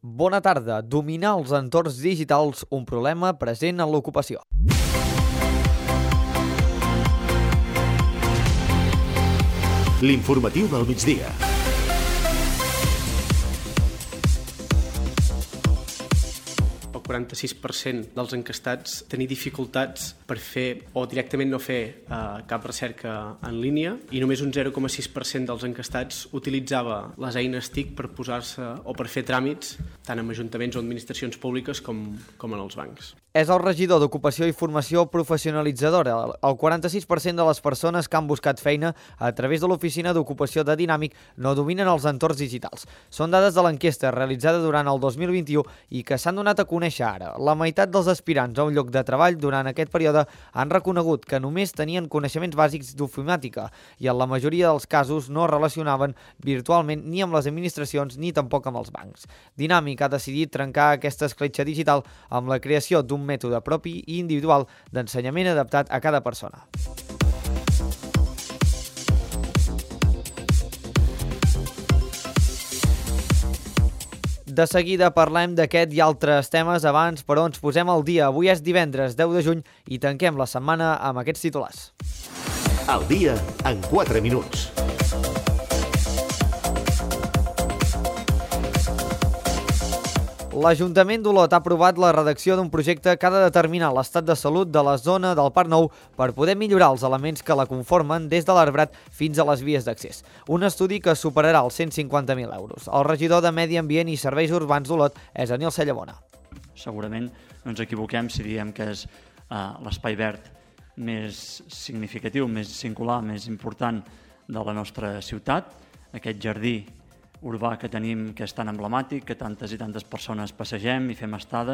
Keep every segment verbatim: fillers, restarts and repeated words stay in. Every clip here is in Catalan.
Bona tarda. Dominar els entorns digitals, un problema present en l'ocupació. L'informatiu del migdia. El quaranta-sis per cent dels encastats tenir dificultats per fer o directament no fer eh, cap recerca en línia i només un zero coma sis per cent dels encastats utilitzava les eines T I C per posar-se o per fer tràmits tant en ajuntaments o administracions públiques com, com en els bancs. És el regidor d'Ocupació i Formació Professionalitzadora. El quaranta-sis per cent de les persones que han buscat feina a través de l'Oficina d'Ocupació de Dinàmic no dominen els entorns digitals. Són dades de l'enquesta realitzada durant el dos mil vint-i-u i que s'han donat a conèixer ara. La meitat dels aspirants a un lloc de treball durant aquest període han reconegut que només tenien coneixements bàsics d'ofimàtica i en la majoria dels casos no relacionaven virtualment ni amb les administracions ni tampoc amb els bancs. Dinàmic ha decidit trencar aquesta escletxa digital amb la creació d'un mètode propi i individual d'ensenyament adaptat a cada persona. De seguida parlem d'aquest i altres temes abans, però ens posem al dia. Avui és divendres deu de juny i tanquem la setmana amb aquests titulars. Al dia en quatre minuts. L'Ajuntament d'Olot ha aprovat la redacció d'un projecte que ha de determinar l'estat de salut de la zona del Parc Nou per poder millorar els elements que la conformen des de l'arbrat fins a les vies d'accés. Un estudi que superarà els cent cinquanta mil euros. El regidor de Medi Ambient i Serveis Urbans d'Olot és Aniol Cellabona. Segurament no ens equivoquem si diem que és uh, l'espai verd més significatiu, més singular, més important de la nostra ciutat. Aquest jardí urbà que tenim, que és tan emblemàtic, que tantes i tantes persones passegem i fem estada.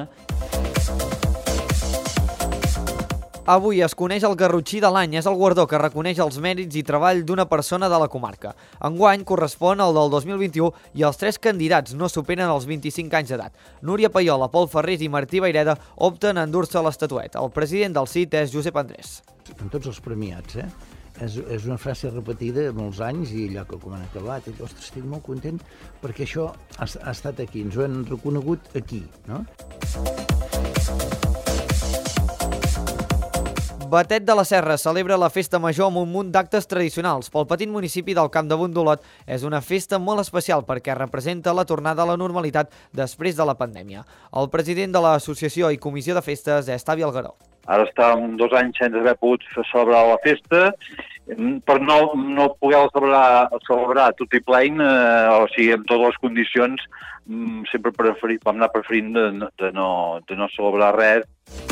Avui es coneix el Garrotxí de l'any. És el guardó que reconeix els mèrits i treball d'una persona de la comarca. Enguany correspon al del dos mil vint-i-u i els tres candidats no superen els vint-i-cinc anys d'edat. Núria Paiola, Pol Ferrés i Martí Vaireda opten a endur-se l'estatueta. El president del C I T és Josep Andrés. En tots els premiats, eh? És, és una frase repetida molts anys i allò que com han acabat, i, ostres, estic molt content perquè això ha, ha estat aquí, ens ho han reconegut aquí, no? Batet de la Serra celebra la festa major amb un munt d'actes tradicionals. Pel petit municipi del Campdamunt d'Olot és una festa molt especial perquè representa la tornada a la normalitat després de la pandèmia. El president de l'Associació i Comissió de Festes és Tavi Algaró. Ara estàvem dos anys sense haver pogut celebrar la festa, per no, no poder celebrar, celebrar tot i plain, eh, o sigui, amb totes les condicions, sempre preferit, vam anar preferint de, de, no, de no celebrar res.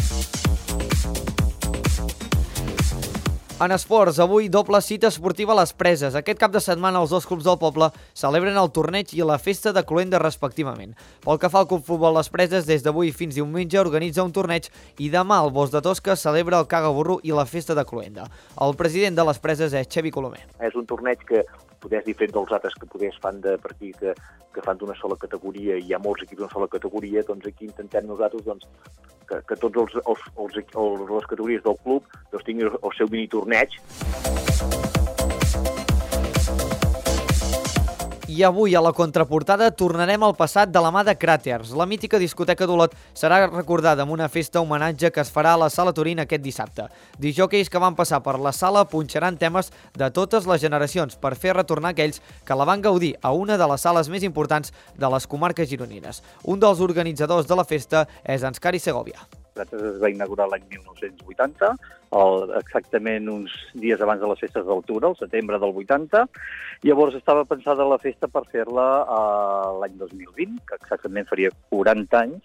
En esports, avui doble cita esportiva a les Preses. Aquest cap de setmana els dos clubs del poble celebren el torneig i la festa de Cluenda respectivament. Pel que fa al Club Futbol Les Preses, des d'avui fins diumenge organitza un torneig i demà el Bos de Tosca celebra el Cagaburro i la festa de Cluenda. El president de les Preses és Xevi Colomer. És un torneig que podés diferent dels altres que podés fan de per aquí, que, que fan d'una sola categoria i hi ha molts equips d'una sola categoria, doncs aquí intentem nosaltres doncs, que, que tots els, els, els, els, les categories del club doncs, tinguin el seu mini torneig. I avui, a la contraportada, tornarem al passat de la mà de Cràters. La mítica discoteca d'Olot serà recordada amb una festa homenatge que es farà a la Sala Turín aquest dissabte. Disjòqueis que van passar per la sala punxaran temes de totes les generacions per fer retornar aquells que la van gaudir a una de les sales més importants de les comarques gironines. Un dels organitzadors de la festa és Anscari Segovia. Cràters es va inaugurar l'any mil nou-cents vuitanta, el, exactament uns dies abans de les festes d'altura, el setembre del vuitanta. Llavors estava pensada la festa per fer-la uh, l'any dos mil vint, que exactament faria quaranta anys.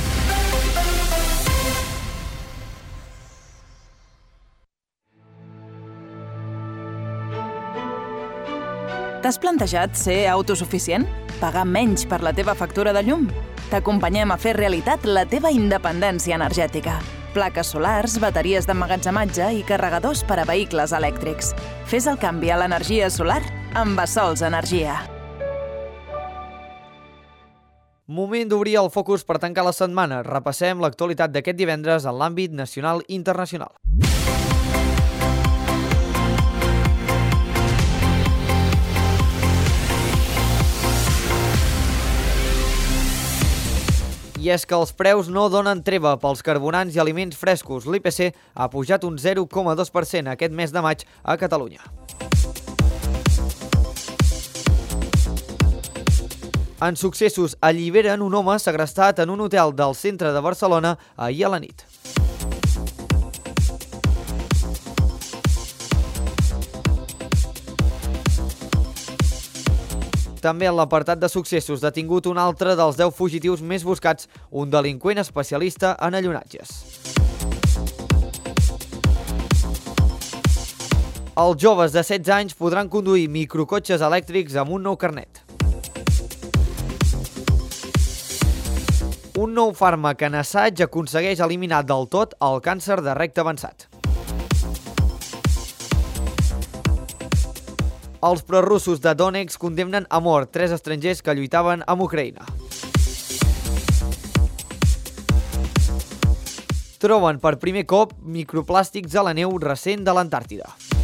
T'has plantejat ser autosuficient? Pagar menys per la teva factura de llum? T'acompanyem a fer realitat la teva independència energètica. Plaques solars, bateries d'emmagatzematge i carregadors per a vehicles elèctrics. Fes el canvi a l'energia solar amb Bassols Energia. Moment d'obrir el focus per tancar la setmana. Repassem l'actualitat d'aquest divendres en l'àmbit nacional i internacional. I és que els preus no donen treva pels carburants i aliments frescos. L'I P C ha pujat un zero coma dos per cent aquest mes de maig a Catalunya. En successos, alliberen un home segrestat en un hotel del centre de Barcelona ahir a la nit. També en l'apartat de successos, detingut un altre dels deu fugitius més buscats, un delinqüent especialista en allonatges. Els joves de setze anys podran conduir microcotxes elèctrics amb un nou carnet. Un nou fàrmac en assaig aconsegueix eliminar del tot el càncer de recte avançat. Els prorussos de Donetsk condemnen a mort tres estrangers que lluitaven amb Ucraïna. Troben per primer cop microplàstics a la neu recent de l'Antàrtida.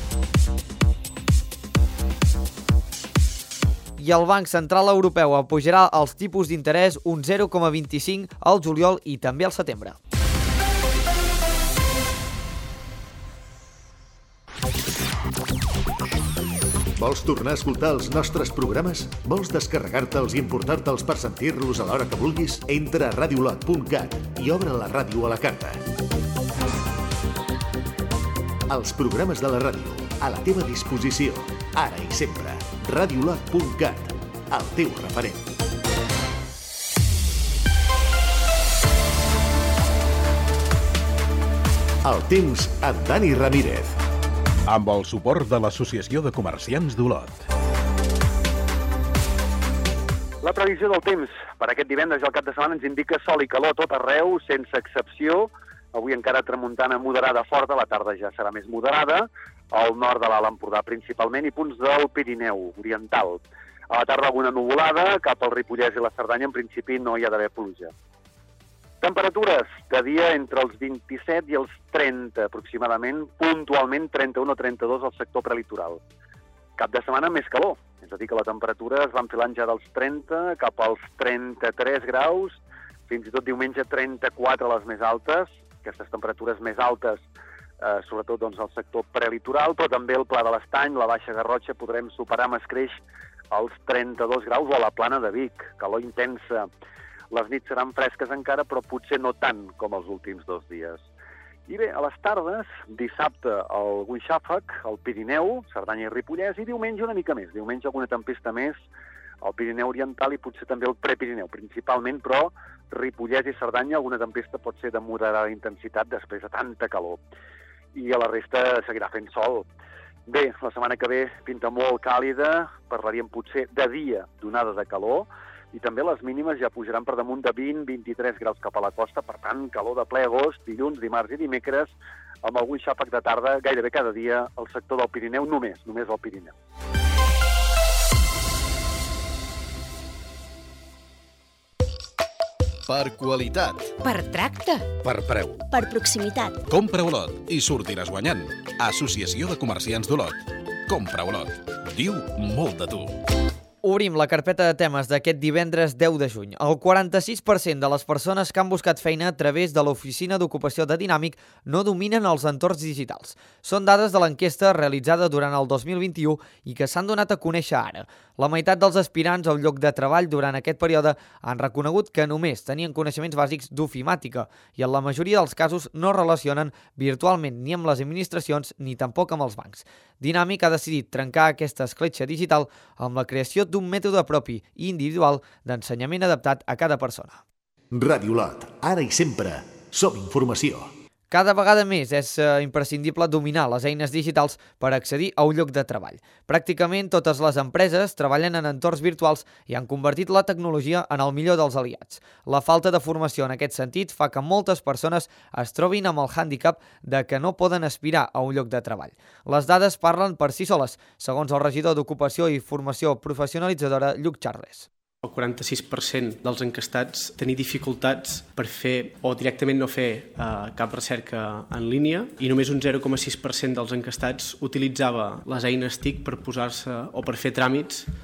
I el Banc Central Europeu apujarà els tipus d'interès un zero coma vint-i-cinc al juliol i també al setembre. Vols tornar a escoltar els nostres programes? Vols descarregar-te'ls i emportar-te'ls per sentir-los a l'hora que vulguis? Entra a radiolot punt cat i obre la ràdio a la carta. Els programes de la ràdio, a la teva disposició, ara i sempre. radiolot punt cat, el teu referent. El temps amb Dani Ramírez. Amb el suport de l'Associació de Comerciants d'Olot. La previsió del temps per aquest divendres i el cap de setmana ens indica sol i calor a tot arreu, sense excepció. Avui encara tramuntana moderada forta, la tarda ja serà més moderada, al nord de l'Alt Empordà principalment i punts del Pirineu oriental. A la tarda alguna nuvolada, cap al Ripollès i la Cerdanya en principi no hi ha d'haver pluja. Temperatures de dia entre els vint-i-set i els trenta aproximadament, puntualment trenta-un o trenta-dos al sector prelitoral. Cap de setmana més calor, és a dir que la temperatura es va enfilant ja dels trenta cap als trenta-tres graus, fins i tot diumenge trenta-quatre les més altes, aquestes temperatures més altes eh, sobretot doncs, al sector prelitoral, però també el Pla de l'Estany, la Baixa Garrotxa, podrem superar amb escreix els trenta-dos graus o a la Plana de Vic, calor intensa. Les nits seran fresques encara, però potser no tant com els últims dos dies. I bé, a les tardes, dissabte algun xàfec al Pirineu, Cerdanya i Ripollès, i diumenge una mica més. Diumenge alguna tempesta més al Pirineu Oriental i potser també al Prepirineu, principalment, però Ripollès i Cerdanya alguna tempesta pot ser de moderada intensitat després de tanta calor. I a la resta seguirà fent sol. Bé, la setmana que ve pinta molt càlida, parlaríem potser de dia d'onada de calor, i també les mínimes ja pujaran per damunt de vint a vint-i-tres graus cap a la costa, per tant, calor de ple agost, dilluns, dimarts i dimecres, amb algun xàfec de tarda gairebé cada dia al sector del Pirineu, només, només al Pirineu. Per qualitat. Per tracte. Per preu. Per proximitat. Compra Olot i sortiràs guanyant. Associació de Comerciants d'Olot. Compra Olot. Diu molt de tu. Obrim la carpeta de temes d'aquest divendres deu de juny. El quaranta-sis per cent de les persones que han buscat feina a través de l'Oficina d'Ocupació de Dinàmic no dominen els entorns digitals. Són dades de l'enquesta realitzada durant el dos mil vint-i-u i que s'han donat a conèixer ara. La meitat dels aspirants al lloc de treball durant aquest període han reconegut que només tenien coneixements bàsics d'ofimàtica i en la majoria dels casos no relacionen virtualment ni amb les administracions ni tampoc amb els bancs. Dinàmic ha decidit trencar aquesta escletxa digital amb la creació d'un mètode propi i individual d'ensenyament adaptat a cada persona. Ràdio Olot, ara i sempre, som informació. Cada vegada més és eh, imprescindible dominar les eines digitals per accedir a un lloc de treball. Pràcticament totes les empreses treballen en entorns virtuals i han convertit la tecnologia en el millor dels aliats. La falta de formació en aquest sentit fa que moltes persones es trobin amb el hàndicap de que no poden aspirar a un lloc de treball. Les dades parlen per si soles, segons el regidor d'Ocupació i Formació Professionalitzadora, Lluc Charles. El quaranta-sis per cent dels encastats tenir dificultats per fer o directament no fer eh, cap recerca en línia i només un zero coma sis per cent dels encastats utilitzava les eines T I C per posar-se o per fer tràmits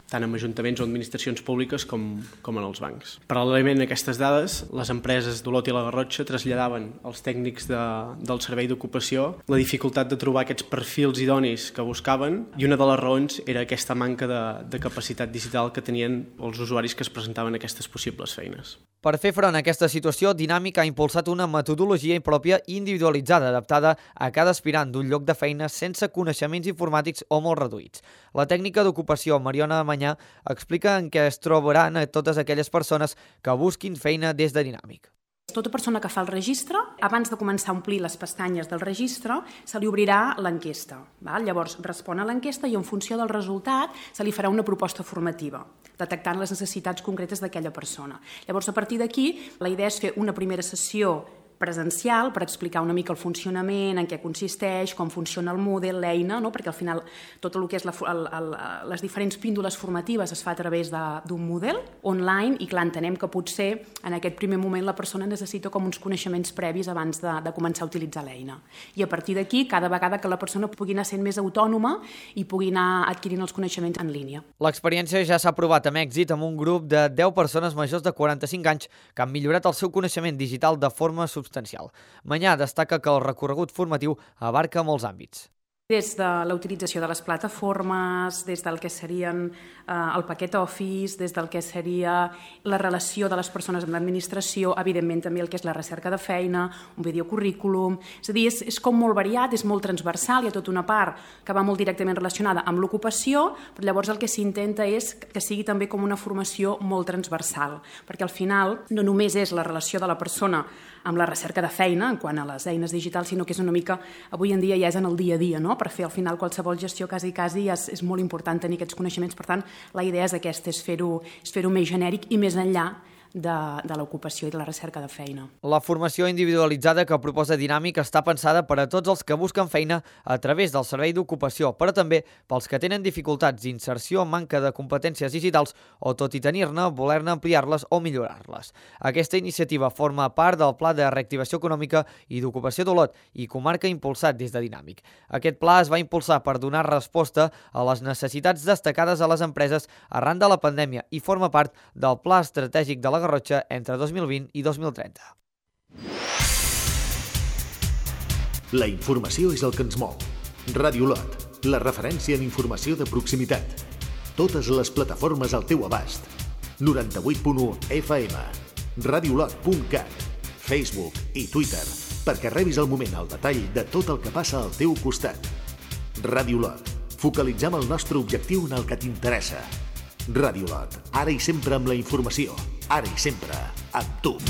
tant en ajuntaments o administracions públiques com, com en els bancs. Paral·lelament a aquestes dades, les empreses d'Olot i la Garrotxa traslladaven als tècnics de, del servei d'ocupació la dificultat de trobar aquests perfils idonis que buscaven, i una de les raons era aquesta manca de, de capacitat digital que tenien els usuaris que es presentaven a aquestes possibles feines. Per fer front a aquesta situació, Dinàmic ha impulsat una metodologia pròpia individualitzada, adaptada a cada aspirant d'un lloc de feina sense coneixements informàtics o molt reduïts. La tècnica d'ocupació Mariona Manyà explica en què es trobaran a totes aquelles persones que busquin feina des de Dinàmic. Tota persona que fa el registre, abans de començar a omplir les pestanyes del registre, se li obrirà l'enquesta. Llavors respon a l'enquesta i en funció del resultat se li farà una proposta formativa, detectant les necessitats concretes d'aquella persona. Llavors, a partir d'aquí, la idea és fer una primera sessió presencial per explicar una mica el funcionament, en què consisteix, com funciona el Moodle, l'eina, no? Perquè al final tot el que és la, el, el, les diferents píndoles formatives es fa a través d'un Moodle online, i clar, entenem que potser en aquest primer moment la persona necessita com uns coneixements previs abans de, de començar a utilitzar l'eina. I a partir d'aquí, cada vegada que la persona pugui anar sent més autònoma i pugui anar adquirint els coneixements en línia. L'experiència ja s'ha provat amb èxit amb un grup de deu persones majors de quaranta-cinc anys que han millorat el seu coneixement digital de forma substancial. Manyà destaca que el recorregut formatiu abarca molts àmbits. Des de la utilització de les plataformes, des del que serien eh, el paquet Office, des del que seria la relació de les persones amb l'administració, evidentment també el que és la recerca de feina, un videocurrículum. És a dir, és, és com molt variat, és molt transversal, hi ha tota una part que va molt directament relacionada amb l'ocupació, però llavors el que s'intenta és que sigui també com una formació molt transversal, perquè al final no només és la relació de la persona amb la recerca de feina en quant a les eines digitals, sinó que és una mica, avui en dia ja és en el dia a dia, no? Per fer al final qualsevol gestió quasi quasi és, és molt important tenir aquests coneixements. Per tant, la idea és aquesta, és fer-ho és fer-ho més genèric i més enllà de, de l'ocupació i de la recerca de feina. La formació individualitzada que proposa Dinàmic està pensada per a tots els que busquen feina a través del servei d'ocupació, però també pels que tenen dificultats d'inserció, manca de competències digitals o, tot i tenir-ne, voler-ne ampliar-les o millorar-les. Aquesta iniciativa forma part del Pla de Reactivació Econòmica i d'Ocupació d'Olot i comarca impulsat des de Dinàmic. Aquest pla es va impulsar per donar resposta a les necessitats destacades a les empreses arran de la pandèmia i forma part del Pla Estratègic de la Garrotxa entre dos mil vint i dos mil trenta. La informació és el que ens mou. Ràdio Olot, la referència en informació de proximitat. Totes les plataformes al teu abast. noranta-vuit punt u F M, radiolot punt cat, Facebook i Twitter, perquè rebis al moment el detall de tot el que passa al teu costat. Ràdio Olot, focalitzem el nostre objectiu en el que t'interessa. Ràdio Olot, ara i sempre amb la informació, ara i sempre amb tu.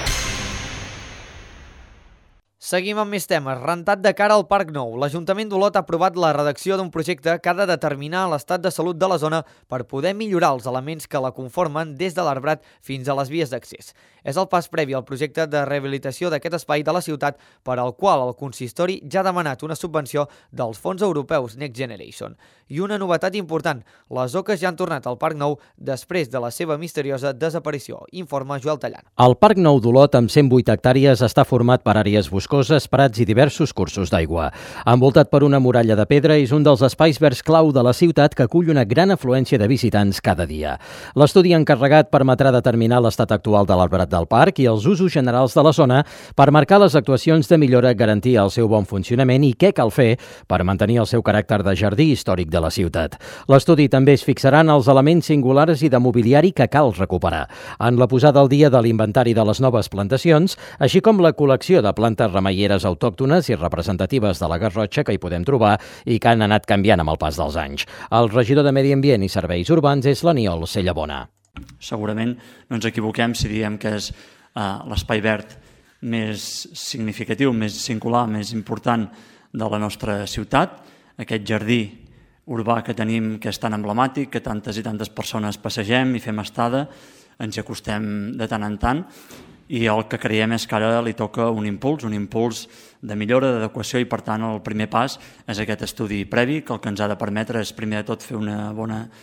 Seguim amb més temes. Rentat de cara al Parc Nou. L'Ajuntament d'Olot ha aprovat la redacció d'un projecte que ha de determinar l'estat de salut de la zona per poder millorar els elements que la conformen des de l'arbrat fins a les vies d'accés. És el pas previ al projecte de rehabilitació d'aquest espai de la ciutat, per al qual el consistori ja ha demanat una subvenció dels fons europeus Next Generation. I una novetat important, les oques ja han tornat al Parc Nou després de la seva misteriosa desaparició, informa Joel Tallant. El Parc Nou d'Olot, amb cent vuit hectàrees, està format per àrees boscoses, prats i diversos cursos d'aigua. Envoltat per una muralla de pedra, és un dels espais verds clau de la ciutat que acull una gran afluència de visitants cada dia. L'estudi encarregat permetrà determinar l'estat actual de l'arbrat del parc i els usos generals de la zona per marcar les actuacions de millora, garantir el seu bon funcionament i què cal fer per mantenir el seu caràcter de jardí històric de la ciutat. L'estudi també es fixarà en els elements singulars i de mobiliari que cal recuperar, en la posada al dia de l'inventari de les noves plantacions, així com la col·lecció de plantes remeieres autòctones i representatives de la Garrotxa que hi podem trobar i que han anat canviant amb el pas dels anys. El regidor de Medi Ambient i Serveis Urbans és l'Aniol Cellabona. Segurament no ens equivoquem si diem que és uh, l'espai verd més significatiu, més singular, més important de la nostra ciutat. Aquest jardí urbà que tenim, que és tan emblemàtic, que tantes i tantes persones passegem i fem estada, ens hi acostem de tant en tant, i el que creiem és que ara li toca un impuls, un impuls de millora, d'adequació, i per tant el primer pas és aquest estudi previ, que el que ens ha de permetre és primer de tot fer una bona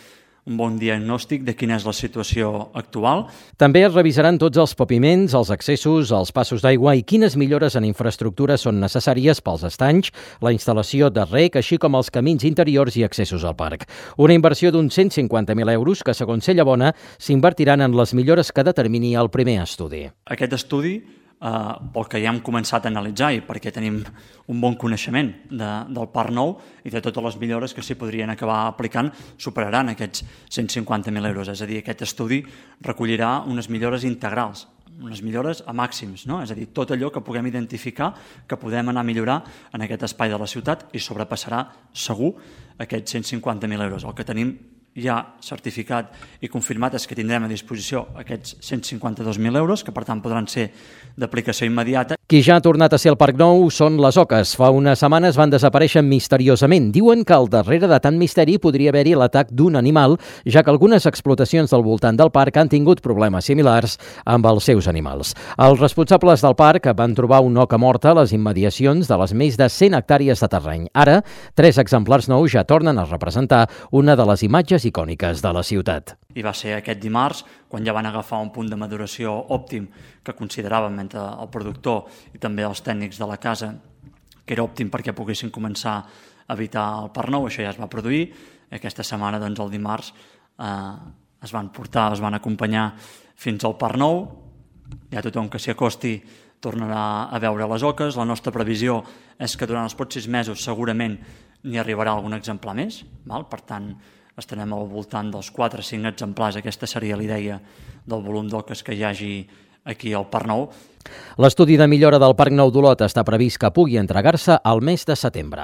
un bon diagnòstic de quina és la situació actual. També es revisaran tots els paviments, els accessos, els passos d'aigua i quines millores en infraestructures són necessàries pels estanys, la instal·lació de rec, així com els camins interiors i accessos al parc. Una inversió d'uns cent cinquanta mil euros que, segons Cellabona, s'invertiran en les millores que determini el primer estudi. Aquest estudi, eh, pel que ja hem començat a analitzar i perquè tenim un bon coneixement de, del Parc Nou i de totes les millores que s'hi podrien acabar aplicant, superaran aquests cent cinquanta mil euros. És a dir, aquest estudi recollirà unes millores integrals, unes millores a màxims, no? És a dir, tot allò que puguem identificar que podem anar a millorar en aquest espai de la ciutat i sobrepassarà segur aquests cent cinquanta mil euros. El que tenim ja certificat i confirmat és que tindrem a disposició aquests cent cinquanta-dos mil euros, que per tant podran ser d'aplicació immediata. Qui ja ha tornat a ser al Parc Nou són les oques. Fa unes setmanes van desaparèixer misteriosament. Diuen que al darrere de tant misteri podria haver-hi l'atac d'un animal, ja que algunes explotacions del voltant del parc han tingut problemes similars amb els seus animals. Els responsables del parc van trobar una oca morta a les immediacions de les més de cent hectàrees de terreny. Ara, tres exemplars nous ja tornen a representar una de les imatges icòniques de la ciutat. I va ser aquest dimarts, quan ja van agafar un punt de maduració òptim que consideràvem entre el productor i també els tècnics de la casa, que era òptim perquè poguessin començar a evitar el Parc Nou. Això ja es va produir. Aquesta setmana, doncs, el dimarts, eh, es van portar, es van acompanyar fins al Parc Nou. Ja tothom que s'hi acosti tornarà a veure les oques. La nostra previsió és que durant els pròxims mesos segurament n'hi arribarà algun exemplar més. Val? Per tant, estarem al voltant dels quatre o cinc exemplars. Aquesta seria l'idea del volum d'oques que hi hagi aquí al Parc Nou. L'estudi de millora del Parc Nou d'Olot està previst que pugui entregar-se al mes de setembre.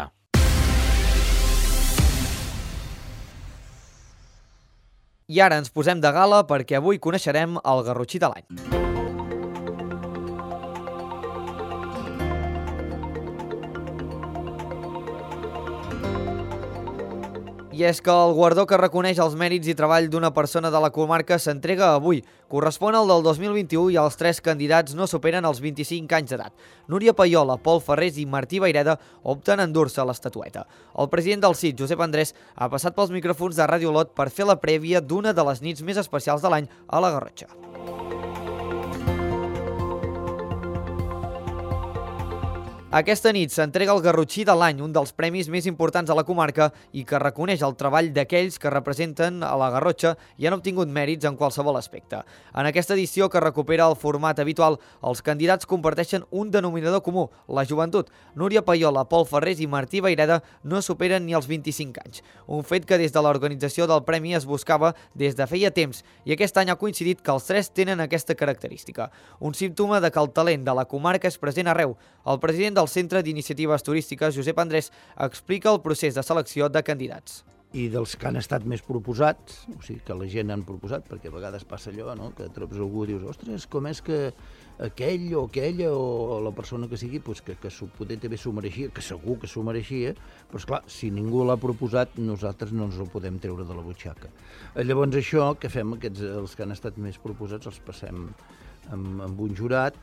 I ara ens posem de gala perquè avui coneixerem el garrotxí de l'any. I és que el guardó que reconeix els mèrits i treball d'una persona de la comarca s'entrega avui. Correspon al del dos mil vint-i-u i els tres candidats no superen els vint-i-cinc anys d'edat. Núria Payola, Pol Ferrés i Martí Vayreda opten a endur-se l'estatueta. El president del C I T, Josep Andrés, ha passat pels micròfons de Ràdio Olot per fer la prèvia d'una de les nits més especials de l'any a la Garrotxa. Aquesta nit s'entrega el Garrotxí de l'any, un dels premis més importants de la comarca i que reconeix el treball d'aquells que representen a la Garrotxa i han obtingut mèrits en qualsevol aspecte. En aquesta edició, que recupera el format habitual, els candidats comparteixen un denominador comú, la joventut. Núria Payola, Pol Ferrés i Martí Vayreda no superen ni els vint-i-cinc anys. Un fet que des de l'organització del premi es buscava des de feia temps i aquest any ha coincidit que els tres tenen aquesta característica. Un símptoma de que el talent de la comarca és present arreu. El president del Centre d'Iniciatives Turístiques, Josep Andrés, explica el procés de selecció de candidats. I dels que han estat més proposats, o sigui, que la gent han proposat, perquè a vegades passa allò, no?, que trobes algú i dius, ostres, com és que aquell o aquella o la persona que sigui, doncs que, que poder també s'ho mereixia, que segur que s'ho mereixia, però esclar, si ningú l'ha proposat, nosaltres no ens ho podem treure de la butxaca. Llavors això que fem, aquests, els que han estat més proposats, els passem amb, amb un jurat,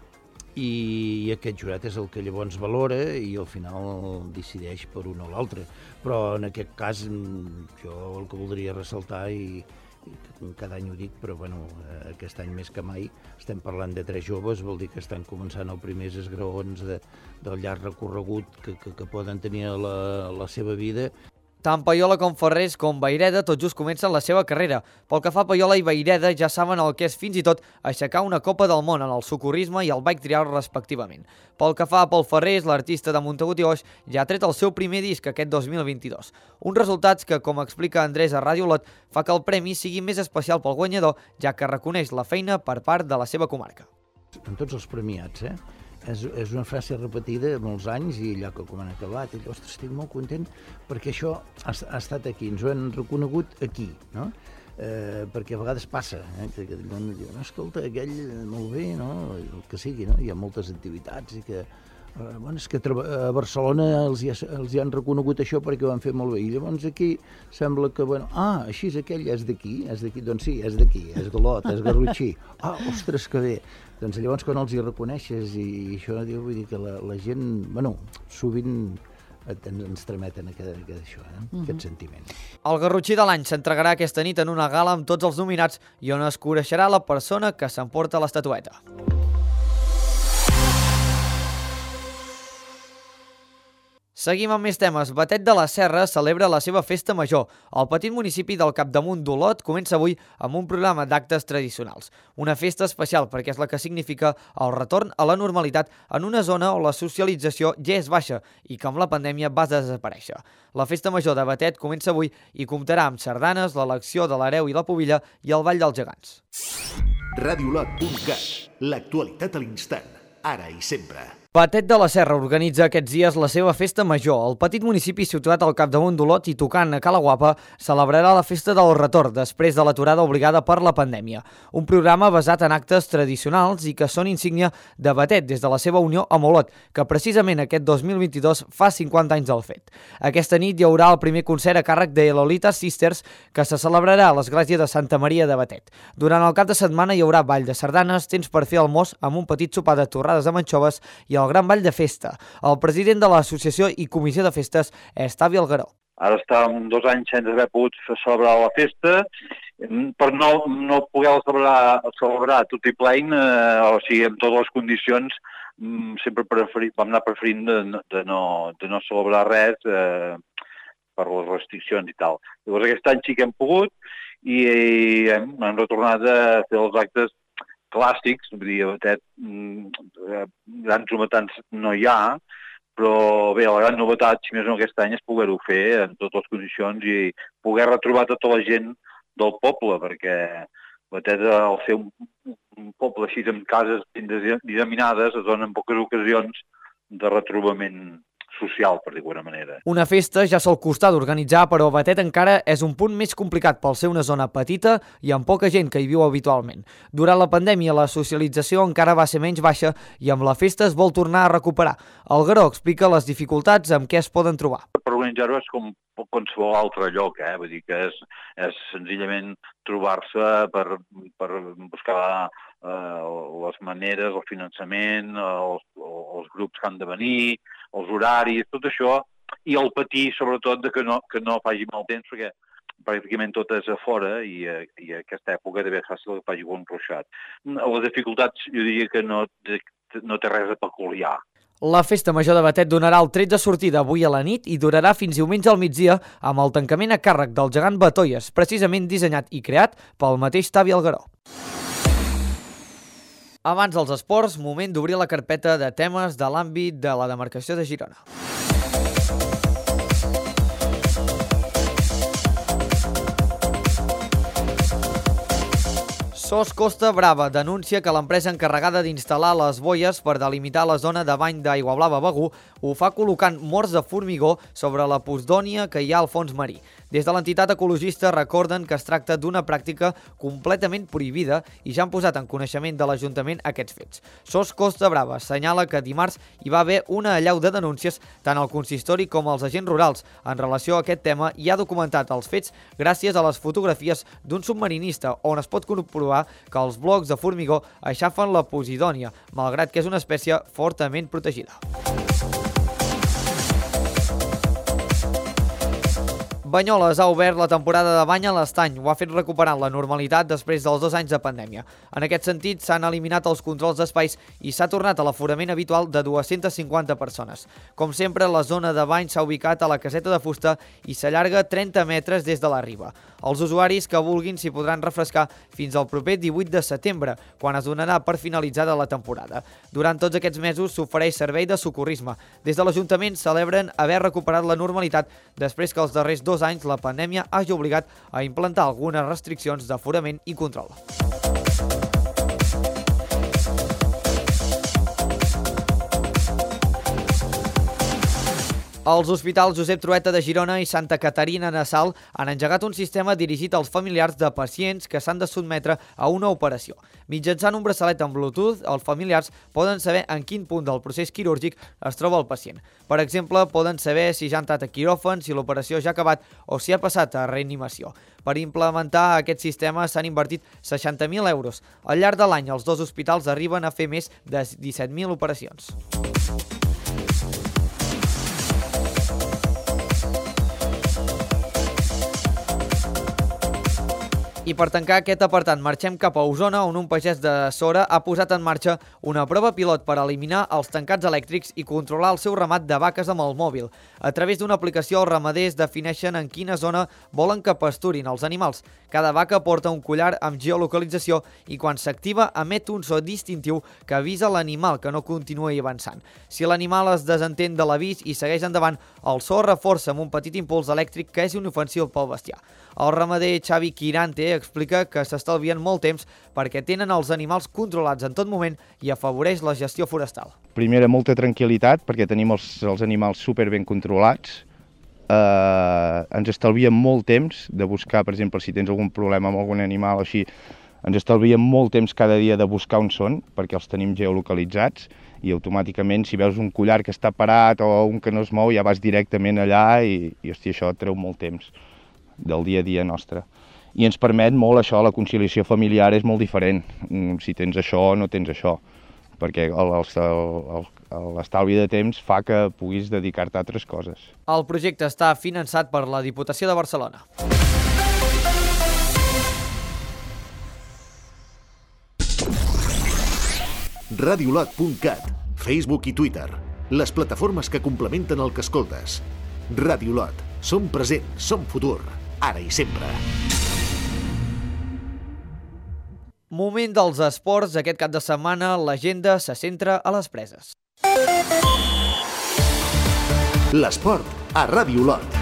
i aquest jurat és el que llavors valora i al final decideix per un o l'altre. Però en aquest cas jo el que voldria ressaltar, i, i cada any ho dic, però bueno, aquest any més que mai estem parlant de tres joves, vol dir que estan començant els primers esgraons de, del llarg recorregut que, que, que poden tenir a la, la seva vida. Tant Payola com Ferrés com Vayreda tot just comencen la seva carrera. Pel que fa a Payola i Vayreda ja saben el que és fins i tot aixecar una Copa del Món en el socorrisme i el bike trial respectivament. Pel que fa a Pol Ferrés, l'artista de Montagut i Oix ja ha tret el seu primer disc aquest dos mil vint-i-dos. Uns resultats que, com explica Andrés a Ràdio Olot, fa que el premi sigui més especial pel guanyador, ja que reconeix la feina per part de la seva comarca. En tots els premiats, eh? És, és una frase repetida molts anys i allò que com han acabat, i ostres, estic molt content perquè això ha, ha estat aquí, ens ho han reconegut aquí, no? Eh, perquè a vegades passa, eh? Que, que diuen, no, escolta, aquell, molt bé, no? El que sigui, no? Hi ha moltes activitats i que, eh, bueno, és que a Barcelona els hi, ha, els hi han reconegut això perquè ho han fet molt bé, i llavors aquí sembla que, bueno, ah, així és aquell, és d'aquí, és d'aquí, doncs sí, és d'aquí, és d'Olot, és garrotxí, ah, ostres, que bé. Doncs llavors quan els hi reconeixes i això, vull dir que la, la gent, bueno, sovint ens trameten aquest, aquest, això, eh? uh-huh. aquest sentiment. El Garrotxí de l'any s'entregarà aquesta nit en una gala amb tots els nominats i on es coneixerà la persona que s'emporta l'estatueta. Seguim amb més temes. Batet de la Serra celebra la seva festa major. El petit municipi del Capdamunt d'Olot comença avui amb un programa d'actes tradicionals. Una festa especial perquè és la que significa el retorn a la normalitat en una zona on la socialització ja és baixa i que amb la pandèmia va desaparèixer. La festa major de Batet comença avui i comptarà amb sardanes, l'elecció de l'hereu i la pubilla i el ball dels gegants. radiolot punt cat. L'actualitat a l'instant, ara i sempre. Batet de la Serra organitza aquests dies la seva festa major. El petit municipi situat al capdamunt d'Olot i tocant a Cala Guapa celebrarà la festa del retorn després de l'aturada obligada per la pandèmia. Un programa basat en actes tradicionals i que són insígnia de Batet des de la seva unió amb Olot, que precisament aquest dos mil vint-i-dos fa cinquanta anys del fet. Aquesta nit hi haurà el primer concert a càrrec de Lolita Sisters, que se celebrarà a l'església de Santa Maria de Batet. Durant el cap de setmana hi haurà ball de sardanes, temps per fer almós amb un petit sopar de torrades amb anxoves i el gran ball de festa. El president de l'associació i comissió de festes és Tavi Algueró. Ara estàvem dos anys sense haver pogut celebrar la festa, per no, no poder celebrar, celebrar tot i plein, eh, o sigui, amb totes les condicions, sempre preferit, vam anar preferint de, de, no, de no celebrar res eh, per les restriccions i tal. Llavors aquest any sí que hem pogut i, i hem, hem retornat a fer els actes clàssics, vull dir, a Batet, grans novetats no hi ha, però bé, la gran novetat, si més no aquest any, és poder-ho fer en totes les condicions i poder retrobar tota la gent del poble, perquè Batet, al ser un, un poble així amb cases disseminades, es donen poques ocasions de retrobament social, per dir-ho d'alguna manera. Una festa ja sol costar d'organitzar, però Batet encara és un punt més complicat pel ser una zona petita i amb poca gent que hi viu habitualment. Durant la pandèmia la socialització encara va ser menys baixa i amb la festa es vol tornar a recuperar. Algueró explica les dificultats amb què es poden trobar. Per organitzar-ho és com qualsevol altre lloc, eh? Vull dir que és, és senzillament trobar-se per, per buscar eh, les maneres, el finançament, els, els grups que han de venir, els horaris, tot això, i el patir, sobretot, de que no, que no faci mal temps, perquè pràcticament tot és a fora i, i aquesta època deve ser fàcil que faci bon ruixat. Les dificultats, jo diria que no, no té res de peculiar. La festa major de Batet donarà el tret de sortida avui a la nit i durarà fins diumenge al migdia amb el tancament a càrrec del gegant Batoies, precisament dissenyat i creat pel mateix Tavi Algueró. Abans dels esports, moment d'obrir la carpeta de temes de l'àmbit de la demarcació de Girona. Sos Costa Brava denuncia que l'empresa encarregada d'instal·lar les boies per delimitar la zona de bany d'Aigua Blava Begur ho fa col·locant morts de formigó sobre la posdònia que hi ha al fons marí. Des de l'entitat ecologista recorden que es tracta d'una pràctica completament prohibida i ja han posat en coneixement de l'Ajuntament aquests fets. Sos Costa Brava assenyala que dimarts hi va haver una allau de denúncies tant al consistori com als agents rurals en relació a aquest tema i ha documentat els fets gràcies a les fotografies d'un submarinista on es pot comprovar que els blocs de formigó aixafen la posidònia, malgrat que és una espècie fortament protegida. Banyoles ha obert la temporada de bany a l'estany. Ho ha fet recuperant la normalitat després dels dos anys de pandèmia. En aquest sentit, s'han eliminat els controls d'espais i s'ha tornat a l'aforament habitual de dues-centes cinquanta persones. Com sempre, la zona de bany s'ha ubicat a la caseta de fusta i s'allarga trenta metres des de la riba. Els usuaris que vulguin s'hi podran refrescar fins al proper divuit de setembre, quan es donarà per finalitzada la temporada. Durant tots aquests mesos s'ofereix servei de socorrisme. Des de l'Ajuntament celebren haver recuperat la normalitat després que els darrers dos anys la pandèmia hagi obligat a implantar algunes restriccions d'aforament i control. Els hospitals Josep Trueta de Girona i Santa Caterina de Salt han engegat un sistema dirigit als familiars de pacients que s'han de sotmetre a una operació. Mitjançant un braçalet amb Bluetooth, els familiars poden saber en quin punt del procés quirúrgic es troba el pacient. Per exemple, poden saber si ja ha entrat a quiròfan, si l'operació ja ha acabat o si ha passat a reanimació. Per implementar aquest sistema s'han invertit seixanta mil euros. Al llarg de l'any, els dos hospitals arriben a fer més de disset mil operacions. I per tancar aquest apartat marxem cap a Osona, on un pagès de Sora ha posat en marxa una prova pilot per eliminar els tancats elèctrics i controlar el seu ramat de vaques amb el mòbil. A través d'una aplicació, els ramaders defineixen en quina zona volen que pasturin els animals. Cada vaca porta un collar amb geolocalització i quan s'activa emet un so distintiu que avisa l'animal que no continuï avançant. Si l'animal es desentén de l'avís i segueix endavant, el so reforça amb un petit impuls elèctric que és inofensiu pel bestiar. El ramader Xavi Quirante explica que s'estalvien molt temps perquè tenen els animals controlats en tot moment i afavoreix la gestió forestal. Primera, molta tranquil·litat perquè tenim els, els animals super ben controlats. Eh, ens estalviem molt temps de buscar, per exemple, si tens algun problema amb algun animal o així, ens estalviem molt temps cada dia de buscar on són perquè els tenim geolocalitzats i automàticament si veus un collar que està parat o un que no es mou ja vas directament allà i, i hòstia, això et treu molt temps del dia a dia nostre. I ens permet molt això, la conciliació familiar és molt diferent, si tens això o no tens això, perquè l'estalvi de temps fa que puguis dedicar-te a altres coses. El projecte està finançat per la Diputació de Barcelona. radiolot punt cat, Facebook i Twitter, les plataformes que complementen el que escoltes. Radiolot, som present, som futur, ara i sempre. Moment dels esports. Aquest cap de setmana l'agenda se centra a les preses. L'esport a Radiolot.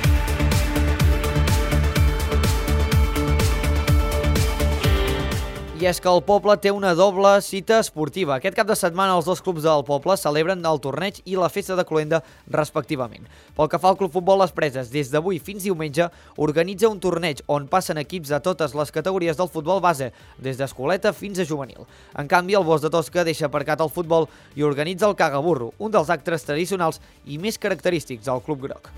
I és que el poble té una doble cita esportiva. Aquest cap de setmana els dos clubs del poble celebren el torneig i la festa de cloenda respectivament. Pel que fa al Club Futbol Les Preses, des d'avui fins diumenge organitza un torneig on passen equips de totes les categories del futbol base, des d'escoleta fins a juvenil. En canvi, el Bosc de Tosca deixa aparcat el futbol i organitza el Cagaburro, un dels actes tradicionals i més característics del Club Groc.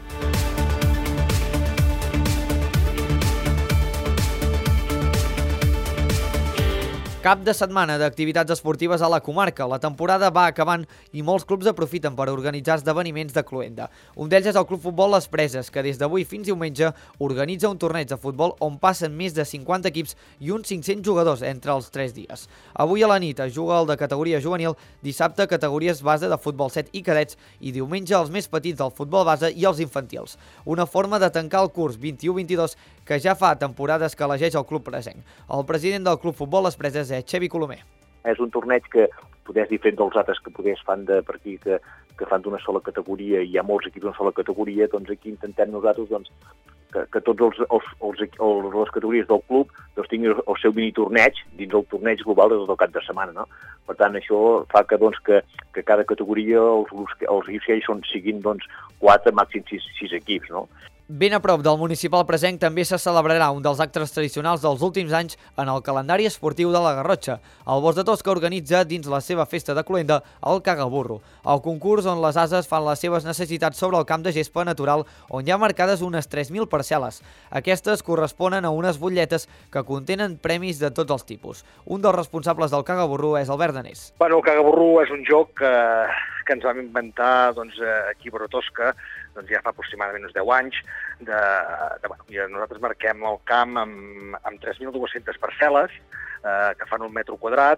Cap de setmana d'activitats esportives a la comarca. La temporada va acabant i molts clubs aprofiten per organitzar esdeveniments de cloenda. Un d'ells és el Club Futbol Les Preses, que des d'avui fins diumenge organitza un torneig de futbol on passen més de cinquanta equips i uns cinc-cents jugadors entre els tres dies. Avui a la nit es juga el de categoria juvenil, dissabte categories base de futbol set i cadets i diumenge els més petits del futbol base i els infantils. Una forma de tancar el curs vint-i-u vint-i-dos que ja fa temporades que elegeix el club present. El president del Club Futbol Les Preses és Xavi Colomer. És un torneig que podés diferent dels altres que podés fan de per aquí que, que fan d'una sola categoria i hi ha molts equips d'una sola categoria, doncs aquí intentem nosaltres doncs, que, que tots els, els, els, els, les categories del club doncs, tinguin el seu mini torneig dins el torneig global de tot el cap de setmana. No? Per tant, això fa que, doncs, que, que cada categoria els, els equips que hi són siguin doncs, quatre, màxim sis, sis equips. No? Ben a prop del municipal presenc també se celebrarà un dels actes tradicionals dels últims anys en el calendari esportiu de la Garrotxa. El Bosc de Tosca organitza dins la seva festa de cloenda el Cagaburro, el concurs on les ases fan les seves necessitats sobre el camp de gespa natural on hi ha marcades unes tres mil parcel·les. Aquestes corresponen a unes butlletes que contenen premis de tots els tipus. Un dels responsables del Cagaburro és Albert Danés. Bueno, el Cagaburro és un joc que, que ens vam inventar doncs, aquí a Bosc de Tosca doncs ja fa aproximadament uns deu anys, de, de, bueno, i nosaltres marquem el camp amb, amb tres mil dues-centes parcel·les eh, que fan un metro quadrat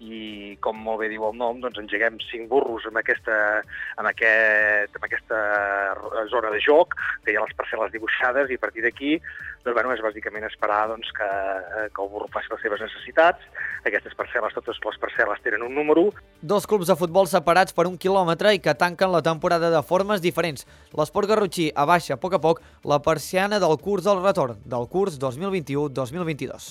i, com molt bé diu el nom, doncs engeguem cinc burros en aquesta, en aquest, en aquesta zona de joc, que hi ha les parcel·les dibuixades, i a partir d'aquí doncs, bueno, és bàsicament esperar doncs, que, que el burro faci les seves necessitats. Aquestes parcel·les, totes les parcel·les tenen un número. Dos clubs de futbol separats per un quilòmetre i que tanquen la temporada de formes diferents. L'Esport Garrotxí abaixa a poc a poc la persiana del curs del retorn, del curs dos mil vint-i-u dos mil vint-i-dos.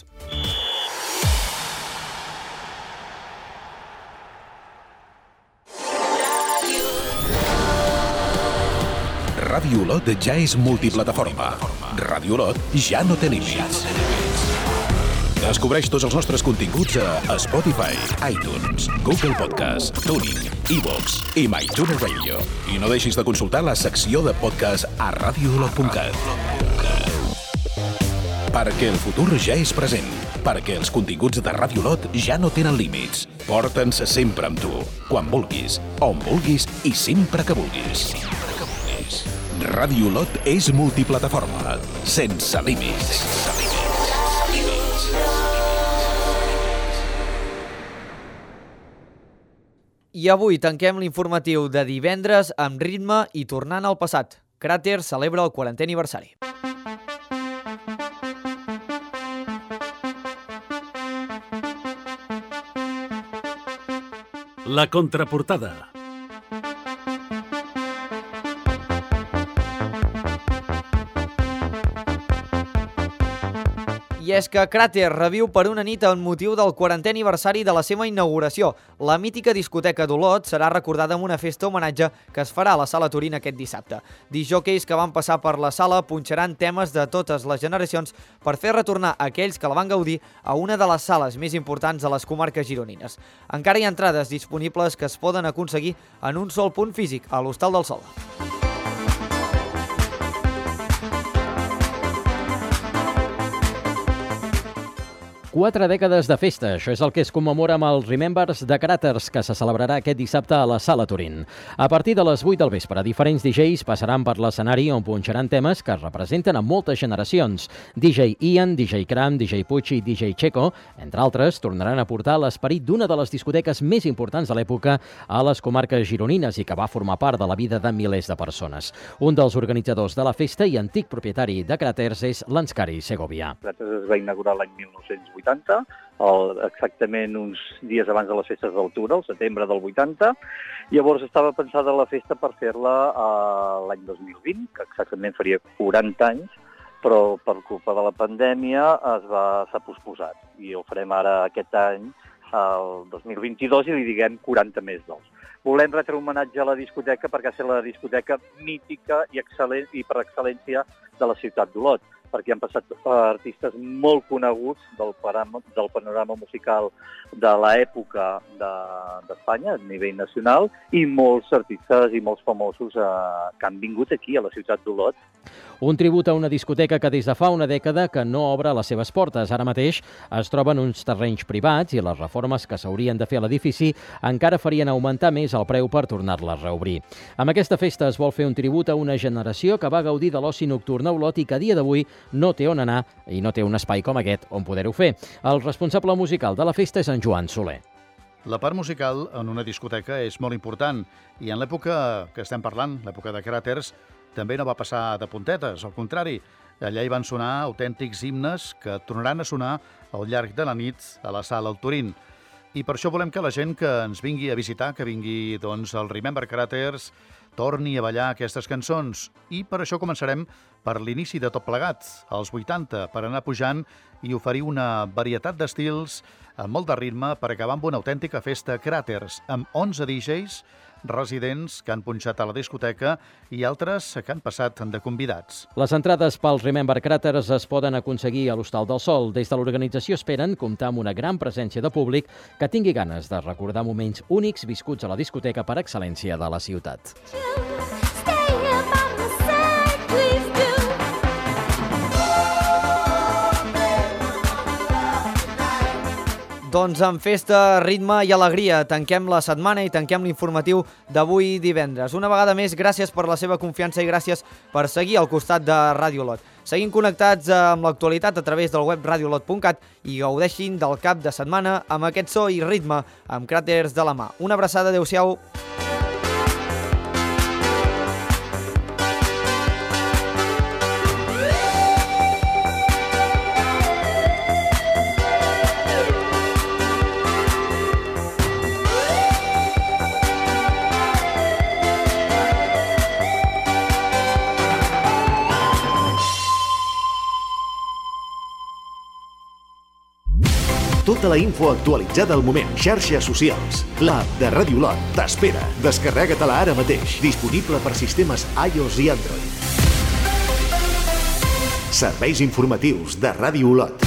Radiolot ja és multiplataforma. Radiolot ja no té límits. Descobreix tots els nostres continguts a Spotify, iTunes, Google Podcast, Tuning, iVoox i MyTuner Radio. I no deixis de consultar la secció de podcast a radiolot punt cat. Perquè el futur ja és present. Perquè els continguts de Radiolot ja no tenen límits. Porta'ns sempre amb tu, quan vulguis, on vulguis i sempre que vulguis. Radiolot és multiplataforma, sense límits. Sense límits. I avui tanquem l'informatiu de divendres amb ritme i tornant al passat. Cràter celebra el quarantè aniversari. La contraportada. I és que Cràter reviu per una nit amb motiu del quarantè aniversari de la seva inauguració. La mítica discoteca d'Olot serà recordada amb una festa homenatge que es farà a la Sala Turín aquest dissabte. Disjòqueis que van passar per la sala punxaran temes de totes les generacions per fer retornar aquells que la van gaudir a una de les sales més importants de les comarques gironines. Encara hi ha entrades disponibles que es poden aconseguir en un sol punt físic, a l'Hostal del Sol. Quatre dècades de festa, això és el que es commemora amb el Remembers de Cràters, que se celebrarà aquest dissabte a la Sala Turín. A partir de les vuit del vespre, diferents D Js passaran per l'escenari on punxaran temes que representen a moltes generacions. D J Ian, D J Kram, D J Pucci i D J Checo, entre altres, tornaran a portar l'esperit d'una de les discoteques més importants de l'època a les comarques gironines i que va formar part de la vida de milers de persones. Un dels organitzadors de la festa i antic propietari de Cràters és l'Anscari Segovia. Cràters es va inaugurar l'any mil nou-cents vuitanta, el, exactament uns dies abans de les festes d'Altura, el setembre del vuitanta. Llavors estava pensada la festa per fer-la uh, l'any dos mil vint, que exactament faria quaranta anys, però per culpa de la pandèmia es va s'ha posposat. I ho farem ara aquest any, el dos mil vint-i-dos, i li diguem quaranta més dels. Volem retre homenatge a la discoteca perquè és la discoteca mítica i, excel·lent, i per excel·lència de la ciutat d'Olot, perquè han passat artistes molt coneguts del, param, del panorama musical de l'època d'Espanya, de, a nivell nacional, i molts artistes i molts famosos eh, que han vingut aquí, a la ciutat d'Olot. Un tribut a una discoteca que des de fa una dècada que no obre les seves portes. Ara mateix es troben uns terrenys privats i les reformes que s'haurien de fer a l'edifici encara farien augmentar més el preu per tornar-la a reobrir. Amb aquesta festa es vol fer un tribut a una generació que va gaudir de l'oci nocturn a Olot i que a dia d'avui no té on anar i no té un espai com aquest on poder-ho fer. El responsable musical de la festa és en Joan Soler. La part musical en una discoteca és molt important i en l'època que estem parlant, l'època de Cràters, també no va passar de puntetes. Al contrari, allà hi van sonar autèntics himnes que tornaran a sonar al llarg de la nit a la Sala Turín. I per això volem que la gent que ens vingui a visitar, que vingui doncs, al Remember Cràters, torni a ballar aquestes cançons. I per això començarem per l'inici de tot plegat, als vuitanta, per anar pujant i oferir una varietat d'estils amb molt de ritme per acabar amb una autèntica festa Cràters, amb onze D Js residents que han punxat a la discoteca i altres que han passat de convidats. Les entrades pels Remember Cràters es poden aconseguir a l'Hostal del Sol. Des de l'organització esperen comptar amb una gran presència de públic que tingui ganes de recordar moments únics viscuts a la discoteca per excel·lència de la ciutat. Doncs amb festa, ritme i alegria tanquem la setmana i tanquem l'informatiu d'avui divendres. Una vegada més, gràcies per la seva confiança i gràcies per seguir al costat de Ràdio Olot. Seguim connectats amb l'actualitat a través del web radiolot punt cat i gaudeixin del cap de setmana amb aquest so i ritme amb Cràters de la mà. Una abraçada, adeu-siau. Tota la info actualitzada al moment. Xarxes socials. L'app de Ràdio Olot t'espera. Descarrega-te-la ara mateix. Disponible per sistemes iOS i Android. Serveis informatius de Ràdio Olot.